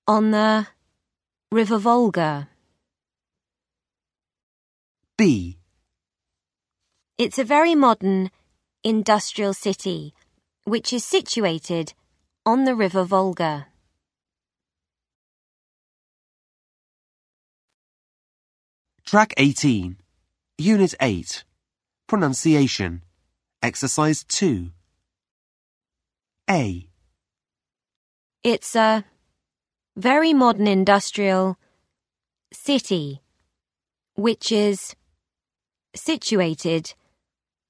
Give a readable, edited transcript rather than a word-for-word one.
On the River Volga. B. It's a very modern, industrial city, which is situated on the River Volga. Track 18. Unit 8. Pronunciation. Exercise 2. A. It's a very modern industrial city, which is situated